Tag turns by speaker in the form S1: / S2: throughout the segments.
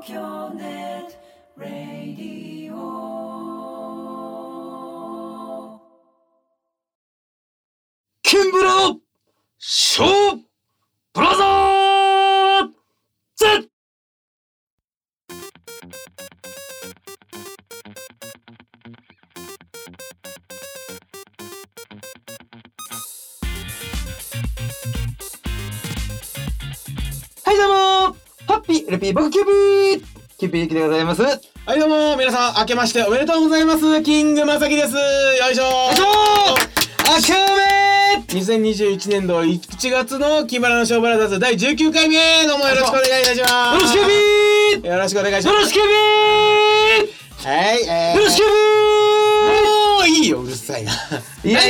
S1: 京ネットラディオ
S2: ケンブラのショーブラザーズ。はいどうもハッピーレピー僕キューピーキューピーでございます。
S3: はいどうも皆さん明けましておめでとうございます。キングまさきです。よいしょー。
S2: あけおめ
S3: 2021年度1月のキンバラのショーブラザーズ第19回目、どうもよろしくお願いいたします。
S2: よろしくキューピー
S3: よろしくお願いします。
S2: よろしくキューピ
S3: はい、
S2: ーよろしくキュー
S3: もういいようるさいな。
S2: ピーいや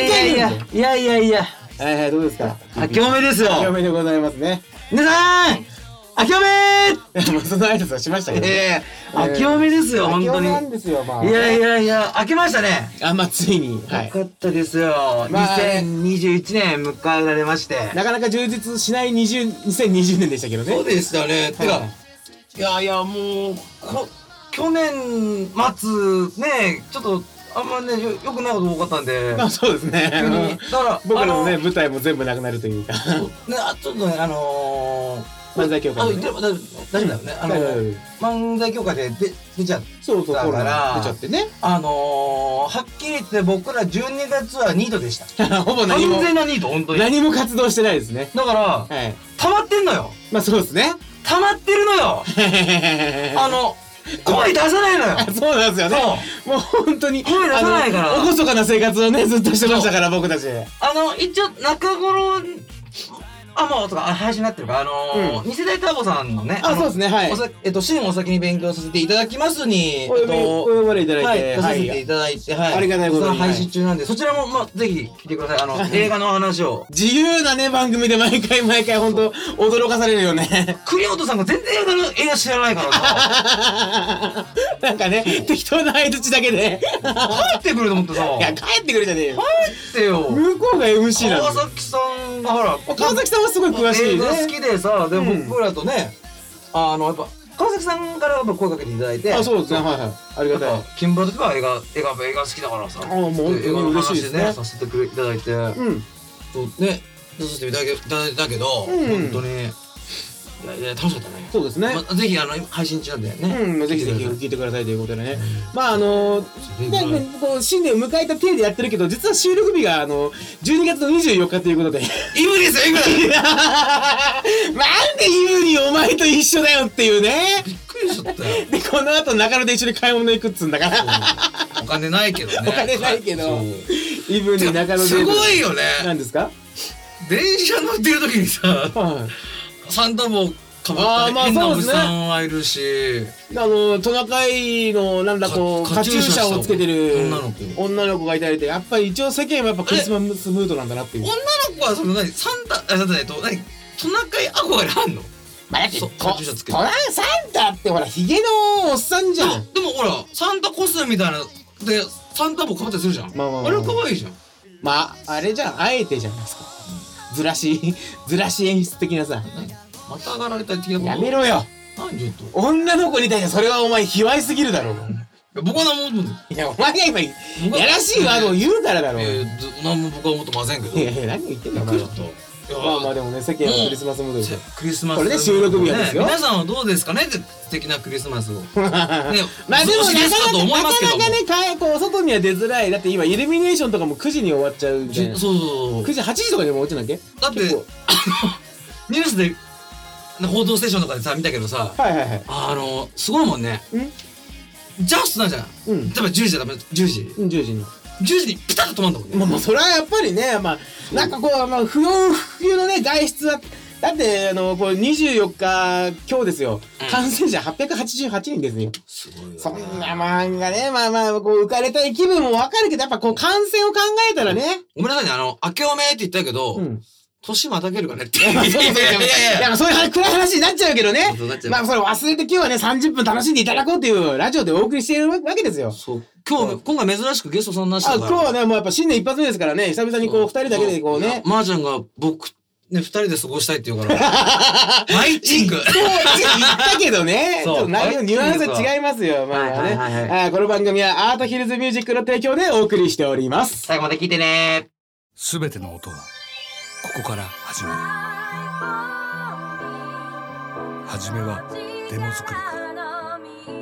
S3: はいどうですか。
S2: あけおめですよ。
S3: 明けおめでございますね。
S2: 皆さんあけおめ
S3: もうその挨拶はしましたけど、
S2: あけおめですよ、本当に。
S3: 明けおめなんですよ、まあ。
S2: いや、明けましたね。
S3: まあついに、はい。
S2: よかったですよ。
S3: まあ
S2: 2021年迎えられまして。
S3: なかなか充実しない2020年でしたけどね。
S2: そうでしたね。てか、
S3: はい
S2: もう、去年末ね、ちょっと、あんまね、よくないこと多かったんで。
S3: まあそうですね。
S2: 急に。だから、
S3: 僕らのね、舞台も全部なくなるというか。
S2: ね、ちょっとね、
S3: 漫才協会でね。
S2: 大丈夫だよね。漫才協会で出ちゃった
S3: そうそう、コロナ
S2: から
S3: 出ちゃってね。
S2: はっきり言って僕ら12月はニートでした。
S3: ほぼ何も
S2: 完全なニート、本当に。
S3: 何も活動してないですね。
S2: だから、
S3: はい。
S2: 溜まってんのよ。
S3: まあそうですね。
S2: 溜まってるのよ。声出さないのよ。
S3: そうなんですよね。もう本当に
S2: 声出さないから
S3: おごそかな生活をねずっとしてましたから僕たち。
S2: 一応中頃もうとか配信になってるから二世代ターボさんのね、
S3: そうですね、はい。
S2: 新お先に勉強させていただきますに
S3: お呼ばれいただいて、
S2: 出させていただいて、
S3: ありがたいことに
S2: 配信中なんで、そちらもぜひ聞いてください。映画の話を。
S3: 自由なね番組で毎回本当驚かされるよね。
S2: 栗本さんが全然映画知らないからさ。
S3: なんかね適当な相槌だけで
S2: 帰ってくると思ってさ。
S3: いや帰ってくるじゃねえよ。
S2: 帰ってよ。
S3: 向こうが MC なんだ。
S2: 川崎さんがほら。
S3: 川崎さんはすごい詳しいね。
S2: 映画好きでさ、で僕らとね、やっぱ川崎さんからやっぱ声かけていただいて。
S3: そうですね、はい。ありがたい。
S2: キンバラとか映画好きだからさ。
S3: もう本当に嬉しいですね。
S2: させていただいて。ね、出させていただいたけど、本当に。楽しかったね。
S3: そうですね。
S2: ぜひ配信中なんだよね。
S3: ぜひ聞いてくださいということでね。新年を迎えた体でやってるけど、実は収録日が12月の24日ということで。
S2: イブですよ、イブ。
S3: なんでイブにお前と一緒だよっていうね。
S2: びっくりしちゃったよ。
S3: でこの後中野で一緒に買い物行くっつうんだから。
S2: お金ないけどね。
S3: お金ないけど。イブに中野で。
S2: すごいよね。
S3: 何ですか？
S2: 電車乗ってる時にさ。サンタ帽かぶった変なおじさんはいるし、
S3: トナカイのカチューシャをつけてる女の子がいたりで、やっぱり一応世間はやっぱクリスマスムードなんだなっていう。
S2: 女の子はサンタトナカイ憧れあんの？
S3: まあだってサンタってほらヒゲのおっさんじゃん。
S2: でもほらサンタコスみたいなでサンタ帽かぶったりするじゃん。あれ可愛いじゃん。
S3: まああれじゃん、あえてじゃないですか。ずらし演出的なさ。
S2: また上がられた的なこと。
S3: やめろよ。
S2: 何ちょっと。
S3: 女の子に対してそれはお前卑猥すぎるだろう。
S2: 僕は何も思って。
S3: いやお前が今やらしいワードを言うからだろう。
S2: 何も僕は思ってませんけど。
S3: いや何を言ってんだお前は。まあでもね、世間はクリスマスムードですよ。
S2: クリスマス
S3: これね収録日なんですよ。
S2: 皆さんはどうですかねって素敵なクリスマスを。
S3: まあでもなかなか外には出づらい。だって今イルミネーションとかも9時に終わっちゃうじゃん。
S2: そう
S3: 9時8時とかでも終わっちゃうんだっけ。
S2: だってニュースで報道ステーションとかでさ見たけどさ、すごいもんね。ジャストなんじゃん。例えば10時だ、10時にピタッと止まんだもんね。
S3: まあそれはやっぱりね、なんかこう不要のね外出はだってこれ24日今日ですよ。感染者888人ですよ。
S2: すごいよ。
S3: そんな漫画ね、こう浮かれたい気分もわかるけど、やっぱこう感染を考えたらね。
S2: ごめんなさいね、明けおめって言ったけど。年またげるかねって。い
S3: やそういう暗い話になっちゃうけどね。まあそれ忘れて今日はね30分楽しんでいただこうというラジオでお送りしているわけですよ。
S2: 今回珍しくゲストさんなしだから。
S3: 今日はねもうやっぱ新年一発目ですからね、久々にこう2人だけでこうね。
S2: まーちゃんが僕ね、2人で過ごしたいって言うからマイチング
S3: そう言ったけどねちょっと内容ニュアンス違いますよ。まあね、この番組はアートヒルズミュージックの提供でお送りしております。
S2: 最後まで聞いてね。
S4: すべての音はここから始まる。はじめはデモ作りから、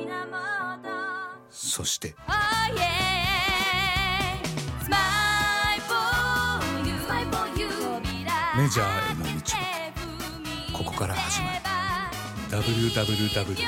S4: そしてメジャーへの道はここから始まる。 www.arthillsmusic.net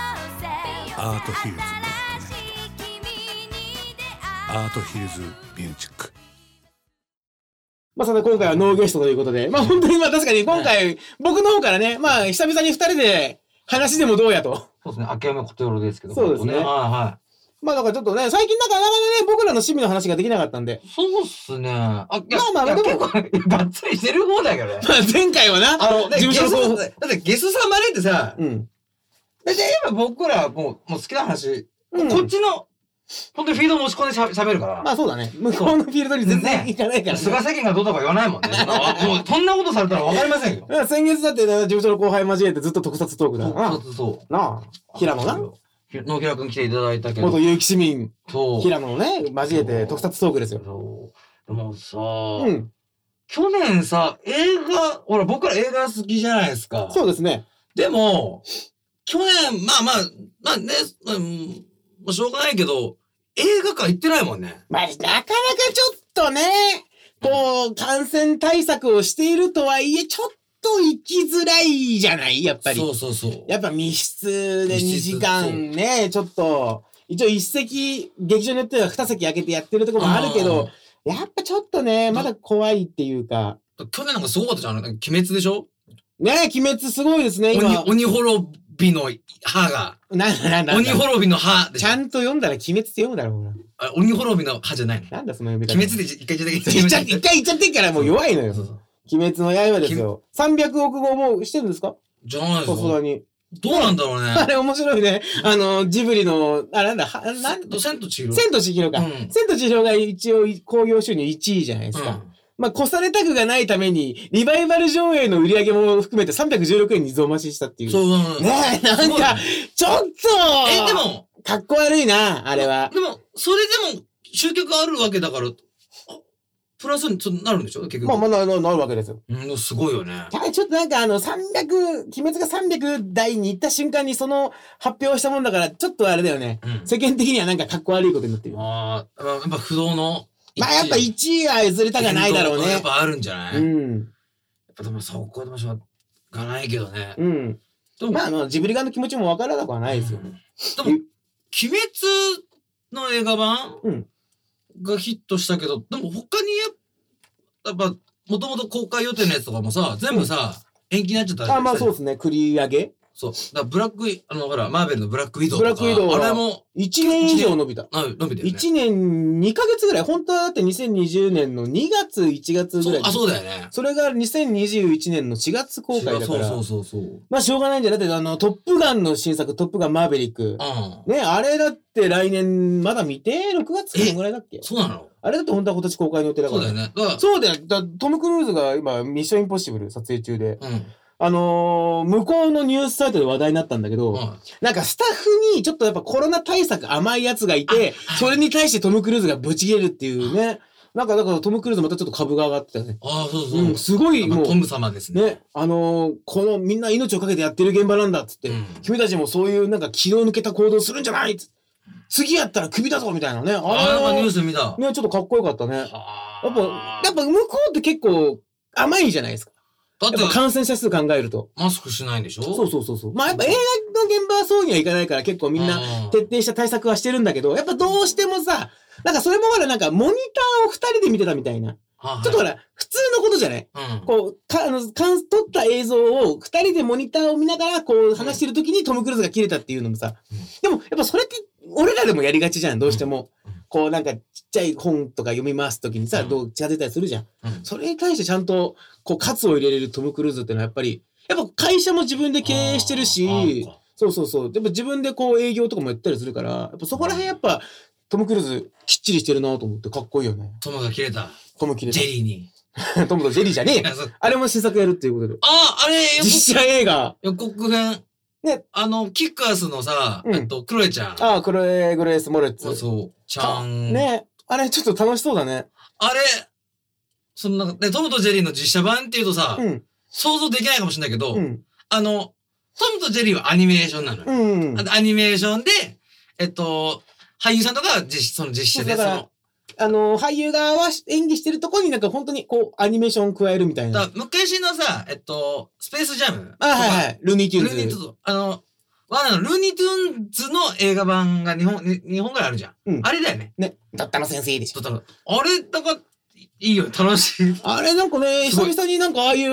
S4: アートヒルズミュージック。
S3: まあそれ今回はノーゲストということで、まあ本当にまあ確かに今回僕の方からね、まあ久々に2人で話でもどうやと。
S2: そうですね、明け山ことよろですけど。
S3: そうですね。はいはい。まあだからちょっとね、最近なかなかね、僕らの趣味の話ができなかったんで。
S2: そうっすね。ま
S3: あでも、
S2: がっつりしてる方だけどね。
S3: まあ前回はな、
S2: 事務所のだってゲスさんまでってさ、大体今僕らもう好きな話、こっちの、本当にフィード持ち込んで喋るから。
S3: まあそうだね。向こうのフィールドに全然行かないから。
S2: 菅責任がどうとか言わないもんね。もうそんなことされたらわかりませんよ。
S3: 先月だって事務所の後輩交えてずっと特撮トークだな。
S2: そう。
S3: なあ。平野な。
S2: 野平くん来ていただいたけど。
S3: 元結城市民。平野のね、交えて特撮トークですよ。
S2: でもさ、去年さ、ほら僕ら映画好きじゃないですか。
S3: そうですね。
S2: でも、去年、まあね、しょうがないけど、映画館行ってないもんね。
S3: まあ、なかなかちょっとね、感染対策をしているとはいえ、ちょっと行きづらいじゃないやっぱり。
S2: そう。
S3: やっぱ密室で2時間ね、ちょっと、一応一席、劇場によっては2席開けてやってるところもあるけど、やっぱちょっとね、まだ怖いっていうか。
S2: 去年なんかすごかったじゃん。鬼滅でしょ
S3: ねえ、鬼滅すごいですね、今。
S2: 鬼滅びの歯が。
S3: なんだ。
S2: 鬼滅びの歯
S3: でしょ。ちゃんと読んだら鬼滅って読むだろうな。
S2: 鬼滅びの歯じゃないの。
S3: なんだその読み方。
S2: 鬼滅で一回言っ
S3: ちゃってからもう弱いのよ。鬼滅の刃ですよ。300億号もしてるんですか？
S2: じゃないですか。
S3: さすがに。
S2: どうなんだろうね。
S3: あれ面白いね。ジブリの、なんだ、
S2: 千と千尋。
S3: 千と千尋か。千と千尋が一応興行収入1位じゃないですか。まあ、越されたくがないために、リバイバル上映の売り上げも含めて316円に増増ししたっていう。
S2: そう。
S3: ねえ、なんか、ちょっと
S2: でも、
S3: かっこ悪いな、あれは。
S2: でも、それでも、集客あるわけだから、プラスになるんでしょ結局。
S3: まあ、なるわけですよ。
S2: すごいよね。
S3: ちょっとなんか鬼滅が300台に行った瞬間にその発表したもんだから、ちょっとあれだよね。世間的にはなんかかっこ悪いことになってる。
S2: やっぱ不動の。
S3: まあやっぱ1位は譲りたくないだろうね。
S2: やっぱあるんじゃない？やっぱでもそこでもしょうがないけどね。まあジブリ側の気持ちもわからなくはないですよ。でも、鬼滅の映画版がヒットしたけど、でも他にやっぱ、もともと公開予定のやつとかもさ、全部さ、延期になっちゃった。
S3: まあそうですね、繰り上げ。
S2: そう。だからほら、マーベルのブラックウィドウとか。あれも。
S3: 1年以上伸びた。
S2: 伸びてるね。
S3: 1年2ヶ月ぐらい。本当はだって2020年の2月、1月ぐらい。
S2: そうだよね。
S3: それが2021年の4月公開だから。
S2: そう。
S3: まあしょうがないんじゃなくて、トップガンの新作、トップガンマーベリック。ね、あれだって来年、まだ見て ?6 月ぐらいだっけ？
S2: そうなの？
S3: あれだって本当は今年公開の予定だから。
S2: そうだよね。
S3: そうだよ。トム・クルーズが今、ミッション・インポッシブル撮影中で。向こうのニュースサイトで話題になったんだけど、なんかスタッフにちょっとやっぱコロナ対策甘いやつがいて、それに対してトム・クルーズがブチ切れるっていうね。なんかだからトム・クルーズまたちょっと株が上がってたね。
S2: そう。
S3: すごいもう。
S2: トム様ですね。
S3: ね。このみんな命をかけてやってる現場なんだっつって、君たちもそういうなんか気を抜けた行動するんじゃないっつって。次やったらクビだぞみたいなね。
S2: なんかニュース見た。
S3: ね、ちょっとかっこよかったね。やっぱ向こうって結構甘いじゃないですか。だって感染者数考えると。
S2: マスクしないんでしょ？
S3: そう。まあやっぱ映画の現場はそうにはいかないから結構みんな徹底した対策はしてるんだけど、やっぱどうしてもさ、なんかそれもまだなんかモニターを2人で見てたみたいな。ちょっとほら、普通のことじゃない？こう、撮った映像を2人でモニターを見ながらこう話してる時にトム・クルーズが切れたっていうのもさ、でもやっぱそれって俺らでもやりがちじゃん、どうしても。こうなんかちっちゃい本とか読みますときにさ、近づいたりするじゃん。それに対してちゃんとこう喝を入れれるトム・クルーズってのはやっぱ会社も自分で経営してるし、そう。やっぱ自分でこう営業とかもやったりするから、やっぱそこら辺やっぱトム・クルーズきっちりしてるなと思ってかっこいいよね。
S2: トムが切れた。
S3: トム切れた。
S2: ジェリーに。
S3: トムとジェリーじゃねえ。あれも新作やるっていうことで。
S2: あれ、
S3: 実写映画。
S2: 予告編。ね。キックアスのさ、クロエちゃん。
S3: クロエ・グレース・モレッツ。
S2: そう。ちゃん。
S3: ね。あれ、ちょっと楽しそうだね。
S2: あれ、トムとジェリーの実写版っていうとさ、想像できないかもしれないけど、トムとジェリーはアニメーションなのよ。アニメーションで、俳優さんとかはその実写で、
S3: 俳優側は演技してるところになんか本当にこう、アニメーション加えるみたいな。
S2: 昔のさ、スペースジャム。
S3: ルーニーテューンズ。
S2: ルーニーテューンズ。ルーニートゥーンズの映画版が日本ぐらいあるじゃん。あれだよね。
S3: ね。だったの先生でしょ。
S2: あれ、だから、いいよ、楽しい。
S3: あれなんかね、久々になんかああいう、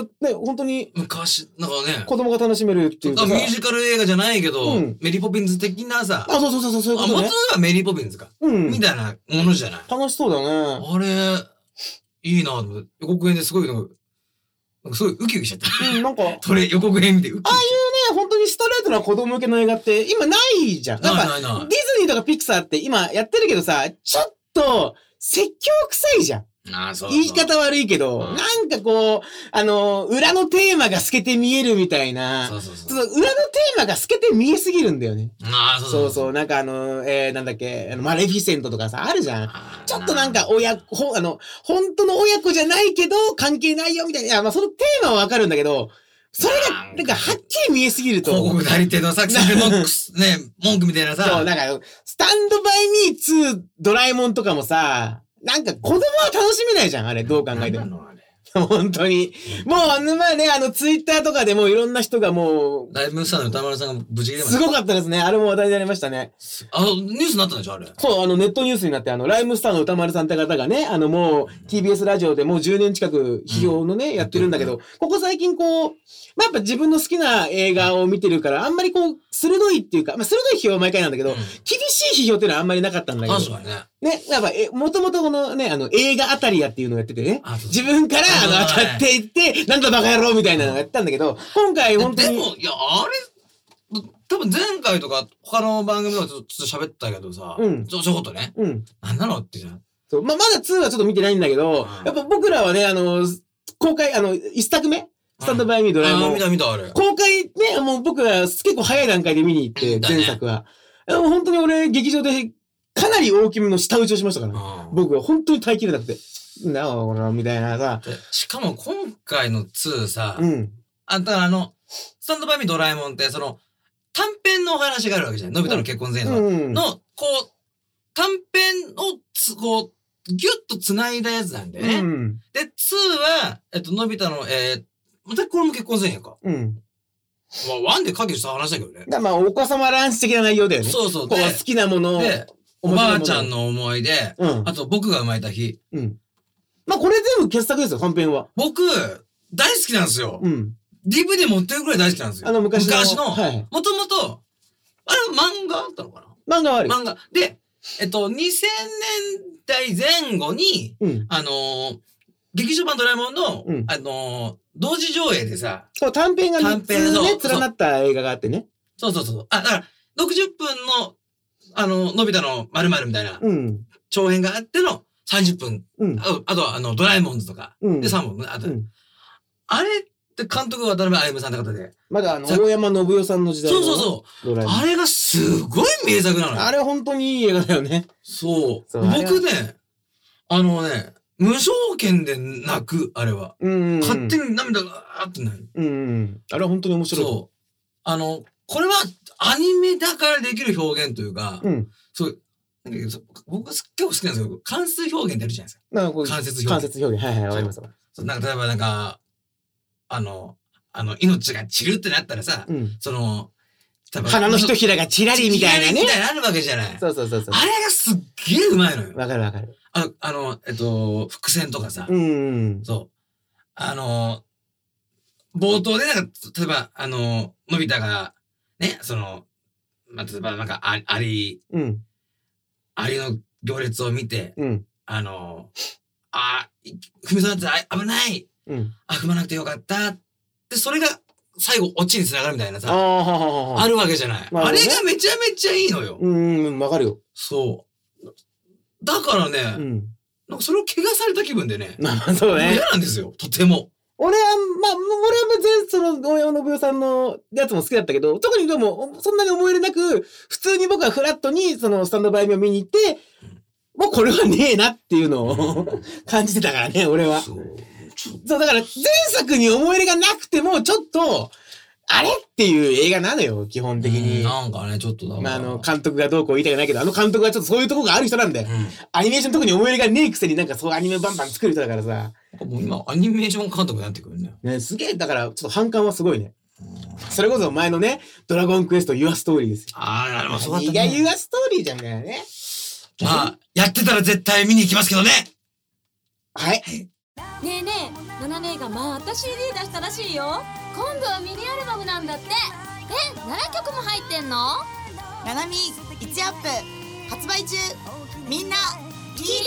S3: ね、本当に。
S2: 昔、なんかね。
S3: 子供が楽しめるっていうか。
S2: ミュージカル映画じゃないけど、メリーポピンズ的なさ。
S3: そういうことね。
S2: 元はメリーポピンズか。みたいなものじゃない。
S3: 楽しそうだね。
S2: あれ、いいなと思って。予告編ですごい、すごいウキウキしちゃった。
S3: なんか。
S2: 予告編見てウキウキ。
S3: ああいうね、本当にストレートな子供向けの映画って今ないじゃん。なんか、ディズニーとかピクサーって今やってるけどさ、ちょっと説教臭いじゃん。言い方悪いけど、なんかこう、裏のテーマが透けて見えるみたいな。裏のテーマが透けて見えすぎるんだよね。そう。なんかなんだっけ、マレフィセントとかさ、あるじゃん。ちょっとなんか本当の親子じゃないけど、関係ないよみたいな。そのテーマはわかるんだけど、それが、なんか、はっきり見えすぎると。
S2: 広告代理店の作戦のね、文句みたいなさ。
S3: そう、なんか、スタンドバイミー2ドラえもんとかもさ、なんか子供は楽しめないじゃん、あれ、どう考えても。本当に。もう、まあね、ツイッターとかでもいろんな人がもう。
S2: ライブスターの歌丸さんが無事切れました。
S3: すごかったですね。あれも話題になりましたね。
S2: ニュースになったんでしょ、あれ。
S3: そう、ネットニュースになって、ライムスターの歌丸さんって方がね、もう、TBS ラジオでもう10年近く批評のね、やってるんだけど、ここ最近こう、やっぱ自分の好きな映画を見てるから、あんまりこう、鋭いっていうか、鋭い批評は毎回なんだけど、厳しい批評っていうのはあんまりなかったんだけど。
S2: 確かにね。
S3: ね、やっぱ、もともとこのね、映画あたりやっていうのをやっててね、自分から当たっていって、なんだバカ野郎みたいなのをやったんだけど、今回本当に。
S2: でも、いや、あれ、多分前回とか他の番組とかちょっと喋ったけどさ、ちょこっとね、なんなのってじゃん。
S3: そう、まだ2はちょっと見てないんだけど、やっぱ僕らはね、公開、一作目スタンドバイミードラえもん。
S2: 見たあれ。
S3: 公開ね、もう僕は結構早い段階で見に行って、前作は。本当に俺、劇場でかなり大きめの舌打ちをしましたからね。僕は本当に耐えきれなくて。なあ、俺みたいなさ。
S2: しかも今回の2さ、だからスタンドバイミードラえもんって、短編のお話があるわけじゃん。のび太の結婚前後の、こう、短編をこう、ギュッと繋いだやつなんだよね。で、2は、のび太の、またこれも結婚前夜か。ワンで影した話だけどね。
S3: まあ、お子様ランチ的な内容だよね。
S2: そう。
S3: 好きなものを。
S2: おばあちゃんの思い出、あと僕が生まれた日。
S3: まあ、これ全部傑作ですよ、短編は。
S2: 僕、大好きなんですよ。DVD 持ってるくらい大好きなんですよ。昔の。もともと、あれ漫画あったのか
S3: な？漫画はある。
S2: 漫画。で、2000年代前後に、劇場版ドラえもんの、同時上映でさ、
S3: そう、短編が3つね、連なった映画があってね。
S2: そう。だから、60分の、のび太の〇〇みたいな、長編があっての30分。あとは、ドラえもんズとか、で3本ね。あれって監督は渡辺歩さんって方で。
S3: まだ大山信代さんの時代の。
S2: そう。あれがすごい名作なのよ。
S3: あれ本当にいい映画だよね。
S2: そう。僕ね、無条件で泣く、あれは。勝手に涙がーってなる。
S3: あれは本当に面白い。
S2: そう。これはアニメだからできる表現というか、そう、僕結構好きなんですけど、間接表現ってあるじゃないですか。間接表現。
S3: 間接表現。はい、わかります。
S2: なんか例えばなんか、命が散るってなったらさ、
S3: 鼻のひとひらがチラリみたいなね。
S2: みたいなあるわけじじゃない。
S3: そう。あ
S2: れがすっげえうまいのよ。
S3: わかる。
S2: 伏線とかさ。そう。冒頭でなんか、例えば、のび太が、ね、例えばなんか、アリの行列を見て、踏みそうになって危ない踏まなくてよかったって、それが最後、オチにつながるみたいなさ、あるわけじゃない。あれがめちゃめちゃいいのよ。
S3: わかるよ。
S2: そう。だからね、 なんかそれを怪我された気分でね。
S3: そうね。
S2: 嫌なんですよ、とても。
S3: 俺は全然その、大山信代さんのやつも好きだったけど、特にでも、そんなに思い入れなく、普通に僕はフラットに、その、スタンドバイミーを見に行って、もうこれはねえなっていうのを感じてたからね、俺は。そう、だから、前作に思い入れがなくても、ちょっと、あれっていう映画なのよ、基本的に。
S2: なんかね、ちょっとだから。
S3: 監督がどうこう言いたくないけど、監督はちょっとそういうとこがある人なんだよ。アニメーション特に思い入れがねえくせになんかそういうアニメバンバン作る人だからさ。
S2: もう今、アニメーション監督になってくるね。
S3: ね、すげえ、だから、ちょっと反感はすごいね。それこそ前のね、ドラゴンクエスト、ユアストーリーですよ。
S2: なるほど、そうだったね。
S3: 意外ユアストーリーじゃんだよね。
S2: まあ、やってたら絶対見に行きますけどね。
S3: はい。
S5: ねえねえ、ナナ姉がまた CD 出したらしいよ。今度はミニアルバムなんだって。7曲も入ってんの？
S6: ナナミ1アップ発売中。みんな聞いて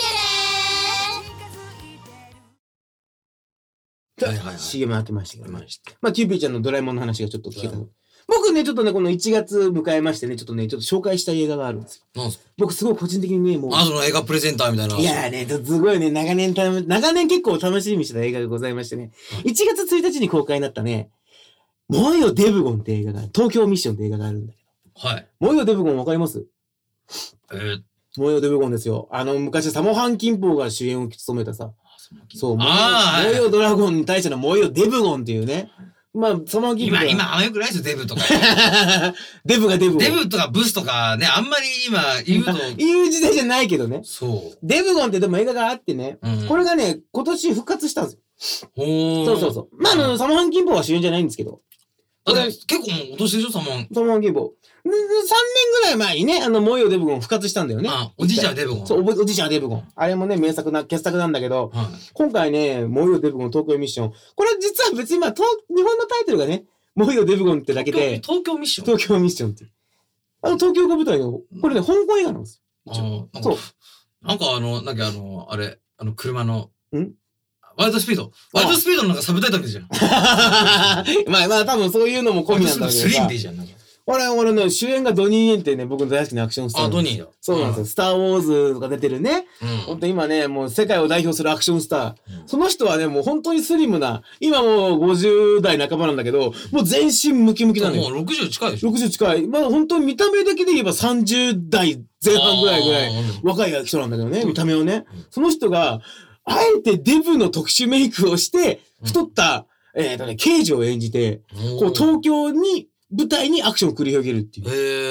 S3: ね。CM 当てましたけど、まあキューピーちゃんのドラえもんの話がちょっと聞けたの。僕ね、ちょっとね、この1月迎えましてね、ちょっと紹介したい映画があるんですよ。
S2: なんすか？
S3: 僕すごい個人的にね、もう。
S2: その映画プレゼンターみたいな。
S3: いやね、すごいね、長年結構楽しみにしてた映画がございましてね、1月1日に公開になったね、燃えよデブゴンって映画が、東京ミッションって映画があるんだけど。
S2: はい。
S3: 燃えよデブゴンわかります？燃えよデブゴンですよ。昔サモハン・キンポーが主演を務めたさ。そう、燃えよドラゴンに対しての燃えよデブゴンっていうね。まあ、サモハン・キンポー。
S2: 今、あんまよくないですよ、デブとか。
S3: デブがデブ。
S2: デブとかブスとかね、あんまり今言うと。
S3: 言う時代じゃないけどね。
S2: そう。
S3: デブゴンってでも映画があってね。これがね、今年復活したんですよ。そう。まあ、サモハン・キンポーは主演じゃないんですけど。
S2: 結構もうお年でしょ、サモハン。
S3: サモハン・キンポー。3年ぐらい前にね、燃えよデブゴン復活したんだよね。
S2: おじいちゃんデブゴン。
S3: そう、おじいちゃんデブゴン。あれもね、傑作なんだけど、今回ね、燃えよデブゴン東京ミッション。これ実は別に日本のタイトルがね、燃えよデブゴンってだけで。
S2: 東京ミッション
S3: 東京ミッションって。東京が舞台の、これね、香港映画なんですよ。そう。
S2: なんかあれ、車の、ワイドスピードのなんかサブタイトルじゃん。
S3: まあ多分そういうのも込みなんだけどさ。
S2: スリンでいいじゃん。
S3: 俺ね、主演がドニー・イエンってね、僕の大好きなアクションスター。
S2: ドニーだ。
S3: そうなんですよ。スター・ウォーズとか出てるね。ほんと今ね、もう世界を代表するアクションスター。その人はね、もう本当にスリムな、今もう50代半ばなんだけど、もう全身ムキムキなのよ。
S2: もう60近いでしょ？
S3: 60近い。まあ本当に見た目だけで言えば30代前半ぐらい若い人なんだけどね、見た目をね。その人が、あえてデブの特殊メイクをして、太った、刑事を演じて、こう東京に、舞台にアクションを繰り広げるっていう。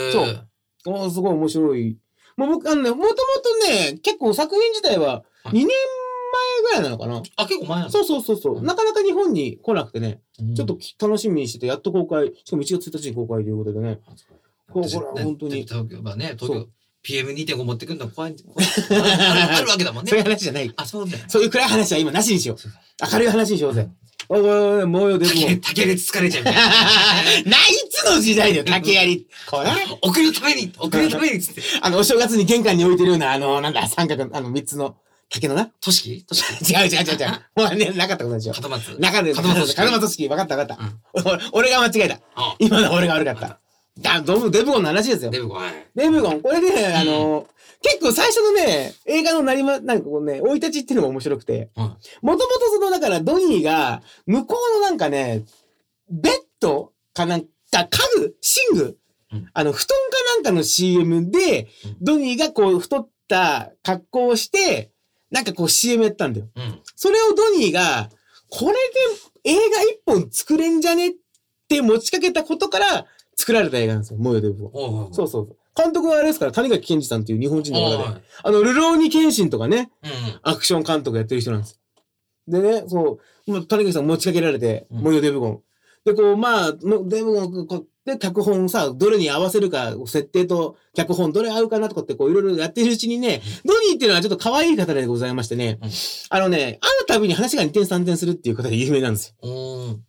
S3: そう。すごい面白い。もう僕、もともとね、結構作品自体は2年前ぐらいなのかな。
S2: 結構前なの？
S3: そう。なかなか日本に来なくてね、ちょっと楽しみにしてて、やっと公開、しかも1月1日に公開ということでね。これは本当に。
S2: 東京、PM2.5 持ってくるの怖い。あるわけだもんね。
S3: そういう話じゃない。
S2: そうじゃない。
S3: そういう暗い話は今なしにしよう。明るい話にしようぜ。もうよ、でも。
S2: 竹で疲れちゃう。
S3: ないつの時代だよ、竹槍。これ
S2: 送るためにつって。
S3: お正月に玄関に置いてるような、三角、三つの竹のな。
S2: 都市違う。
S3: もうね、なかったことでしょ。
S2: 門松。
S3: 門松式。わかった。俺が間違えた。今の俺が悪かった。デブゴンの話ですよ。
S2: デブゴ
S3: ン。これね、結構最初のね、映画のなんかこうね、生い立ちっていうのも面白くて、もともとだからドニーが、向こうのなんかね、ベッドかなんか、寝具布団かなんかの CM で、ドニーがこう太った格好をして、なんかこう CM やったんだよ。それをドニーが、これで映画一本作れんじゃねって持ちかけたことから、作られた映画なんですよ、燃えよデブゴン。そう。監督はあれですから、谷垣健二さんっていう日本人の方で、ルローニケンシンとかね、アクション監督やってる人なんです。でね、谷垣さん持ちかけられて、燃えよデブゴン。で、デブゴンで脚本さ、どれに合わせるか、設定と脚本どれ合うかなとかっていろいろやってるうちにね、ドニーっていうのはちょっと可愛い方でございましてね、会うたびに話が2点3点するっていう方で有名なんですよ。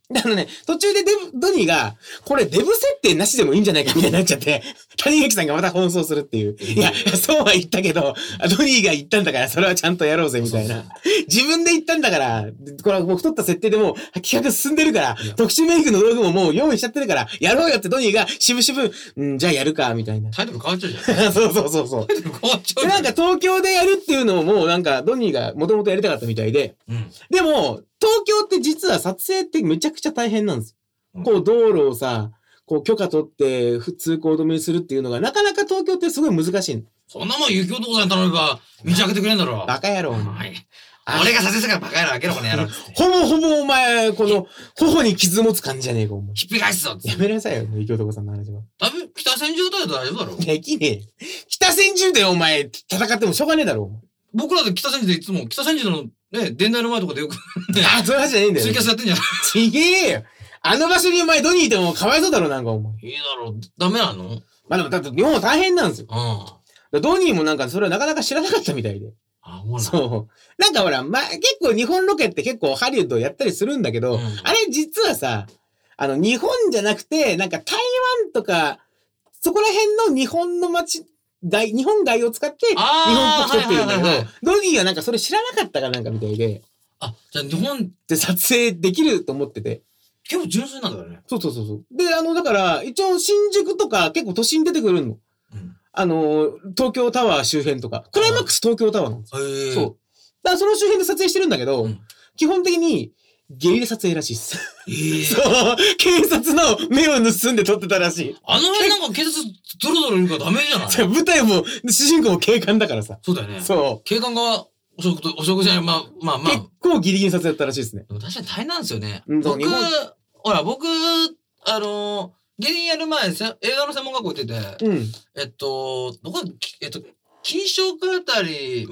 S3: 途中でドニーが、これデブ設定なしでもいいんじゃないかみたいになっちゃって、谷垣さんがまた奔走するっていう。いや、そうは言ったけど、ドニーが言ったんだから、それはちゃんとやろうぜ、みたいな。自分で言ったんだから、これはもう太った設定でもう企画進んでるから、特殊メイクの道具ももう用意しちゃってるから、やろうよってドニーが、渋々、じゃあやるか、みたいな。
S2: タイトル変わっちゃうじゃん。
S3: そう。
S2: タイトル変わっちゃうじゃん。
S3: なんか東京でやるっていうのをもうなんか、ドニーがもともとやりたかったみたいで、でも、東京って実は撮影ってめちゃくちゃ大変なんですよ。こう道路をさ、こう許可取って通行止めにするっていうのがなかなか東京ってすごい難しい。
S2: そんなもん雪男さんに頼めば道開けてくれんだろ。
S3: バカ野郎。
S2: 俺が撮影したからバカ野郎開けろこの野郎。
S3: ほぼお前、この頬に傷持つ感じじゃねえか、お前。
S2: ひっぺ返すぞ。
S3: やめなさいよ、雪男さんの話は。
S2: 北千住隊だと大丈夫だろ。
S3: できねえ。北千住でお前戦ってもしょうがねえだろ。
S2: 僕らで北千住でいつも北千住のね、電台の前とかでよく
S3: あ、そういう話じゃねえんだよ。
S2: ツイキャスやってんじゃん。
S3: ちげえよ。あの場所にお前ドニーいてもかわいそうだろ、なんかお前。
S2: いいだろ、ダメなの？
S3: まあでも、だって日本は大変なんですよ。ドニーもなんかそれはなかなか知らなかったみたいで。そう。なんかほら、結構日本ロケって結構ハリウッドやったりするんだけど、あれ実はさ、日本じゃなくて、なんか台湾とか、そこら辺の日本の日本街を使って日本っぽく撮ってるんだけど、ドニーはなんかそれ知らなかったかなんかみたいで、
S2: じゃあ日本
S3: で撮影できると思ってて。
S2: 結構純粋なんだよね。
S3: そう。で、だから、一応新宿とか結構都心出てくるの。東京タワー周辺とか。クライマックス東京タワーなんですよ。そう。だからその周辺で撮影してるんだけど、基本的にゲリラ撮影らしいっす。そう。警察の目を盗んで撮ってたらしい。
S2: あの辺なんか警察ドロドロいるからダメじゃない？
S3: 舞台も、主人公も警官だからさ。
S2: そうだよね。
S3: そう。
S2: 警官がお食じゃない、まあ。
S3: 結構ギリギリ撮影だったらしいですね。
S2: でも確かに大変なんですよね。僕、芸人やる前、映画の専門学校行ってて、どこ金賞区あたり、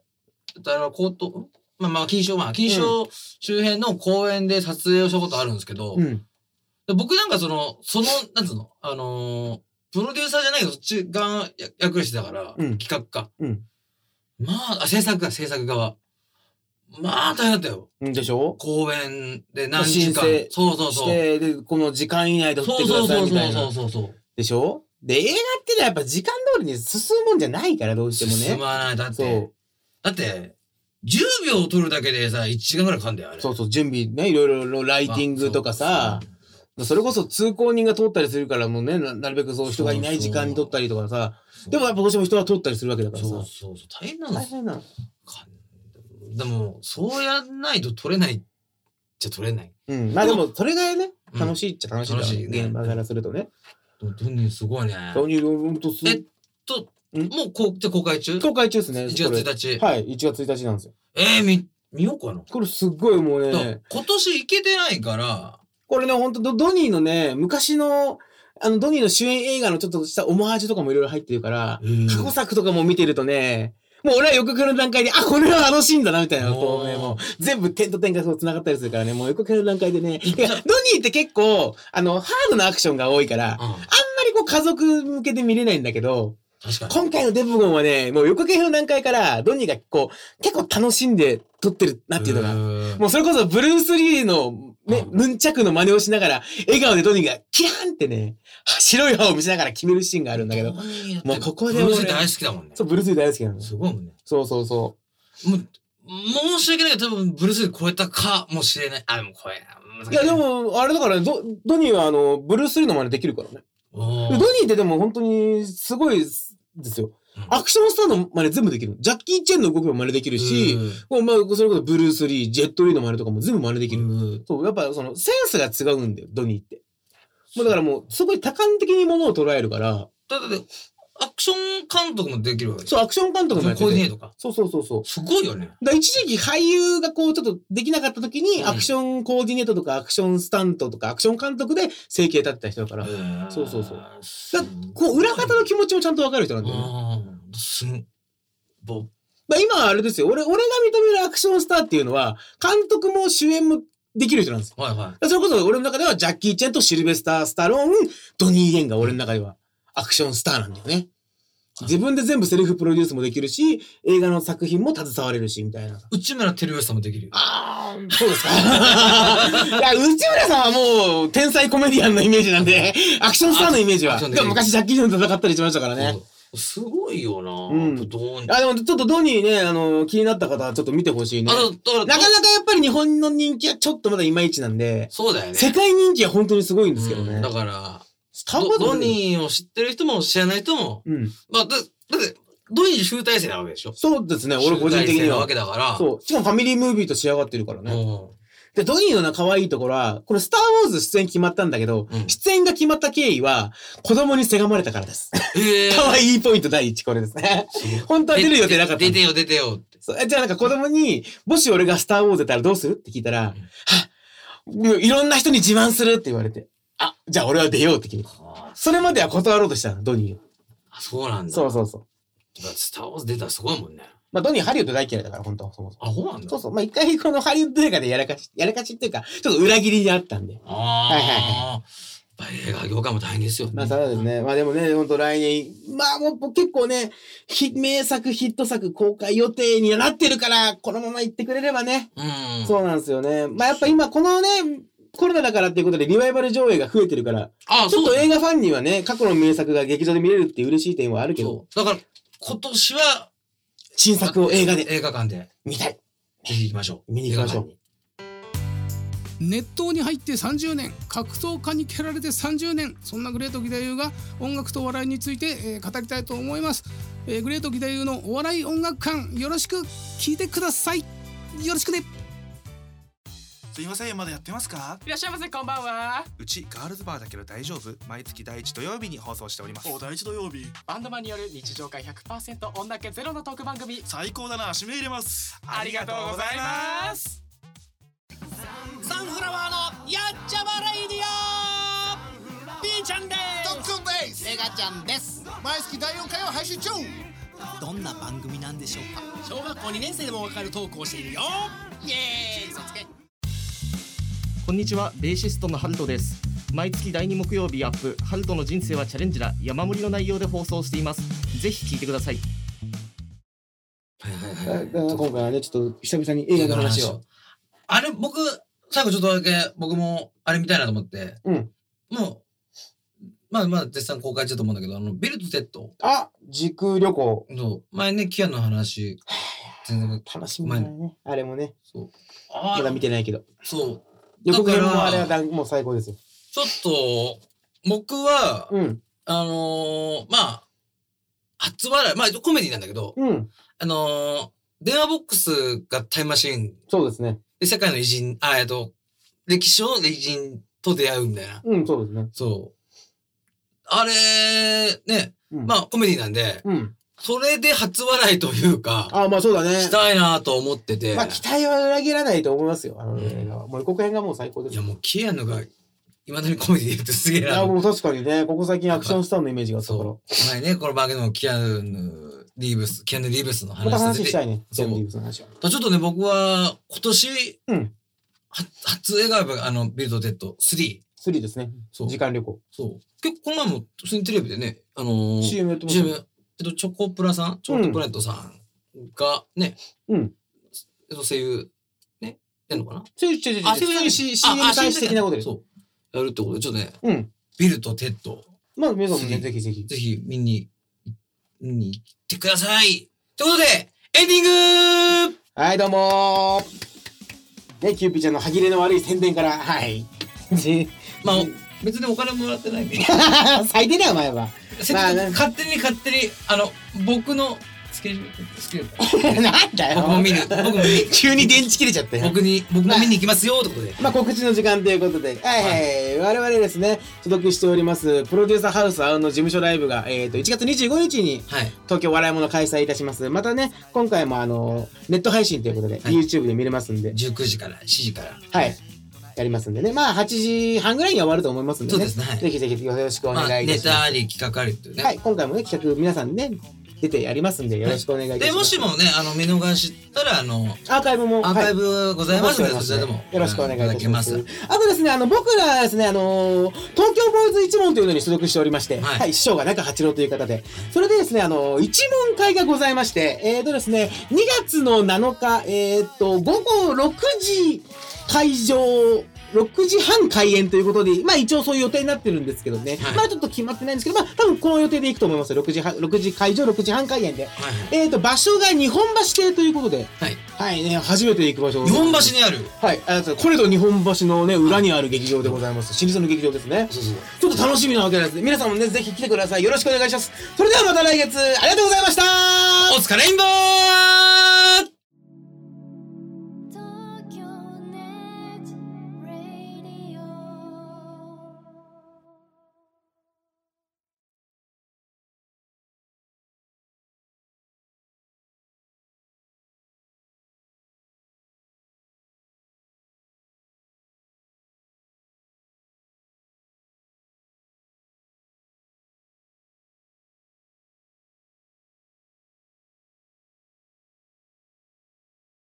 S2: 金賞周辺の公園で撮影をしたことあるんですけど、僕なんかなんつうの、プロデューサーじゃないけど、そっち側役してたから、企画家。制作側。まあ、大変だったよ。
S3: でしょ？
S2: 公園で何時間。そう。
S3: で、この時間以内で撮ってくださいみたいな。
S2: そう。
S3: でしょ？で、映画ってのはやっぱ時間通りに進むもんじゃないから、どうしてもね。
S2: 進まない。だって、10秒撮るだけでさ、1時間ぐらいかかんだよ、あれ。
S3: そう、準備ね、いろいろライティングとかさ、それこそ通行人が通ったりするからもうね、なるべくそう人がいない時間に撮ったりとかさ、でもやっぱどうしても人が通ったりするわけだからさ。
S2: そう。大変なの。
S3: 大変なの。
S2: でも、そうやんないと撮れないじゃ撮れない。
S3: まあでも、それがね、楽しいっちゃ楽しいだろうね。現場からするとね。
S2: ドニーすごいね。
S3: ドニーほんとすごい。
S2: もうじゃ公開中？
S3: 公開中ですね。
S2: 1月1日。
S3: はい、1月1日なんですよ。
S2: 見ようかな。
S3: これすっごいもうね。
S2: 今年行けてないから。
S3: これね、ほんとドニーのね、昔の、ドニーの主演映画のちょっとしたオマージュとかもいろいろ入ってるから、過去作とかも見てるとね、もう俺は予告の段階で、これはあのシーンだな、みたいな、こうね、もう、全部点と点がそう繋がったりするからね、もう予告の段階でね。ドニーって結構、ハードなアクションが多いから、あんまりこう家族向けで見れないんだけど、今回のデブゴンはね、もう予告編の段階から、ドニーがこう、結構楽しんで撮ってるなっていうのが、もうそれこそブルース・リーの、ね、ヌンチャクの真似をしながら、笑顔でドニーがキラーンってね、白い歯を見せながら決めるシーンがあるんだけど、もうここで
S2: ブルース・リー大好きだもんね。
S3: そう、ブルース・リー大好きなの。
S2: すごいもんね。
S3: そう。
S2: 申し訳ないけど多分ブルース・リー超えたかもしれない。でも超えない。
S3: いや、でも、あれだから、ドニーはブルース・リーの真似できるからね。ドニーってでも本当にすごいですよ。アクションスターの真似全部できる。ジャッキー・チェンの動きも真似できるし、それこそブルース・リー、ジェット・リーの真似とかも全部真似できる。そう、やっぱセンスが違うんだよ、ドニーって。もうだからもう、すごい多感的にものを捉えるから。
S2: だって、アクション監督もできるわけ。
S3: そう、アクション監督もやってて。
S2: コーディネートか。
S3: そう。
S2: すごいよね。
S3: 一時期俳優がこうちょっとできなかった時に、アクションコーディネートとかアクションスタントとかアクション監督で生計立ってた人だから。そう。こう裏方の気持ちもちゃんとわかる人なんだよね。今あれですよ。俺が認めるアクションスターっていうのは、監督も主演もできる人なんですよ。それこそ俺の中ではジャッキー・チェンとシルベスター・スタローン、ドニー・イエンが俺の中ではアクションスターなんだよね。 自分で全部セルフプロデュースもできるし、映画の作品も携われるし、みたいな。
S2: 内村照吉さんもできるよ。
S3: そうですか。いや、内村さんはもう、天才コメディアンのイメージなんで、アクションスターのイメージは。でも昔、ジャッキー・チェンと戦ったりしましたからね。
S2: すごいよな。
S3: でもちょっとドニーね、気になった方はちょっと見てほしいね。なかなかやっぱり日本の人気はちょっとまだいまいちなんで。
S2: そうだよね。
S3: 世界人気は本当にすごいんですけどね。
S2: だから、ドニーを知ってる人も知らない人も、まあ、だって、ドニー集大成なわけでしょ。
S3: そうですね、俺個人的には。集大成な
S2: わけだから。
S3: そう。しかもファミリームービーと仕上がってるからね。で、ドニーの可愛いところは、これスターウォーズ出演決まったんだけど、出演が決まった経緯は、子供にせがまれたからです。可愛いポイント第一、これですね。本当は出る予定なかった。
S2: 出てよって。
S3: じゃあなんか子供に、もし俺がスターウォーズ出たらどうするって聞いたら、いろんな人に自慢するって言われて、じゃあ俺は出ようって決めた。それまでは断ろうとしたの、ドニーを。
S2: そうなんだ。
S3: そう。
S2: スターウォーズ出たらすごいもんね。
S3: まあ、ドニーハリウッド大嫌いだから、本当は。そう
S2: なんだ。
S3: そう。まあ、一回このハリウッド映画でやらかしっていうか、ちょっと裏切りにあったんで。
S2: 映画業界も大変ですよね。
S3: まあ、そうですね。まあでもね、本当来年、まあもう結構ね、名作、ヒット作公開予定にはなってるから、このまま行ってくれればね。そうなんですよね。まあやっぱ今このね、コロナだからっていうことでリバイバル上映が増えてるから、ちょっと映画ファンにはね、過去の名作が劇場で見れるっていう嬉しい点はあるけど。
S2: だから、今年は、
S3: 新作を映画
S2: 館で
S3: 見たい。
S2: ぜひ行きましょう。
S3: 見に行きましょう。
S7: 熱湯に入って30年、格闘家に蹴られて30年、そんなグレート義太夫が音楽とお笑いについて、語りたいと思います。グレート義太夫のお笑い音楽館、よろしく聞いてください。よろしくね。
S8: すいません、まだやってますか？
S9: いらっしゃいませ、こんばんは。
S8: うちガールズバーだけど大丈夫？毎月第1土曜日に放送しております。
S9: 第1土曜日、バンドマンによる日常会 100% 女気ゼロのトーク番組。
S8: 最高だな、締め入れます。
S9: ありがとうございます。
S10: サンフラワーのやっちゃまレイディオ、ピーちゃんです。
S11: トッツンです。
S10: エガちゃんです。
S11: 毎月第4回を配信中。
S10: どんな番組なんでしょうか。小学校2年生でもわかるトークをしているよ。イエーイ、嘘つけ。
S12: こんにちは、ベーシストのハルトです。毎月第2木曜日アップ、ハルトの人生はチャレンジだ、山盛りの内容で放送しています。ぜひ聞いてください。
S3: 今回はね、ちょっと久々に映画の話を。
S2: あれ、僕、最後ちょっとだけ、僕もあれ見たいなと思って、もう、まあ絶賛公開中と思うんだけど、ビルとテッド。
S3: 時空旅行。
S2: 前ね、キアの話。
S3: 全然楽しみだね。あれもね。そう。まだ見てないけど。
S2: そう。
S3: 予告編もあれはもう最高ですよ。
S2: ちょっと、僕は、まあ、初笑い、まあコメディなんだけど、電話ボックスがタイムマシーン。
S3: そうですね。
S2: で、世界の偉人、歴史の偉人と出会うみたいな。
S3: そうですね。
S2: そう。あれ、ね、まあコメディなんで、それで初笑いというか、
S3: まあそうだね。
S2: したいなと思ってて。
S3: まあ期待は裏切らないと思いますよ、映画は。もう予告編がもう最高です。
S2: いやもうキアヌが、いまだにコメディ言ってすげえな。
S3: いやもう確かにね、ここ最近アクションスターのイメージがあったから。
S2: 前ね、この番組のキアヌ・リーブスの話
S3: 話したいね、キアヌ・リーブスの話は。
S2: ちょっとね、僕は今年、初映画はビルとテッド3。
S3: 3ですね。時間旅行。
S2: そう。結構この前も普通にテレビでね、
S3: CM やってました。
S2: チョコプラさん、チョコプラネットさんがね、声優、ね、やるのかな？
S3: 声優 CM 開始的なことです。
S2: そう。やるってことで、ちょっとね、ビルとテッド。
S3: まあ、皆さんもね、ぜひ。
S2: ぜひ見に行ってください。ということで、エンディング
S3: はい、どうもね、キューピーちゃんの歯切れの悪い宣伝から、はい。
S2: まあ、別にお金もらってないんで。
S3: 最低だよ、前は。
S2: 勝手に、僕のスケジュール。
S3: なんだよ。
S2: 僕も見に。
S3: 急に電池切れちゃったよ。
S2: 僕も見に行きますよ、ってことで。
S3: まあ、告知の時間ということで。我々ですね、所属しております、プロデューサーハウス青の事務所ライブが、1月25日に、東京笑い物開催いたします。またね、今回もネット配信ということで、YouTube で見れますんで。
S2: 19時から、7時から。
S3: はい。やりますんでね。まあ、8時半ぐらいには終わると思いますんでね。
S2: そうですね。
S3: ぜひぜひよろしくお願いいたします。
S2: ネタあり、企画ありっていうね。
S3: はい。今回もね、企画皆さんね、 出てやりますんで、よろしくお願いいたします。
S2: で、もしもね、見逃したら、ア
S3: ーカイブも。
S2: アーカイブございますので、そちらでも。
S3: よろしくお願いいたします。あとですね、僕らですね、東京ボーイズ一門というのに所属しておりまして、はい、師匠が中八郎という方で、それでですね、一門会がございまして、ですね、2月の7日、午後6時会場、6時半開演ということで、まあ一応そういう予定になってるんですけどね。はい、まあちょっと決まってないんですけど、まあ多分この予定で行くと思いますよ。6時会場、6時半開演で。はい、場所が日本橋亭ということで。はい。はいね、初めて行く場所。
S2: 日本橋にある。
S3: はい。これぞ日本橋のね、裏にある劇場でございます。老舗の劇場ですね。そうそう。ちょっと楽しみなわけです。皆さんもね、ぜひ来てください。よろしくお願いします。それではまた来月、ありがとうございました。
S2: お疲れインボーイ。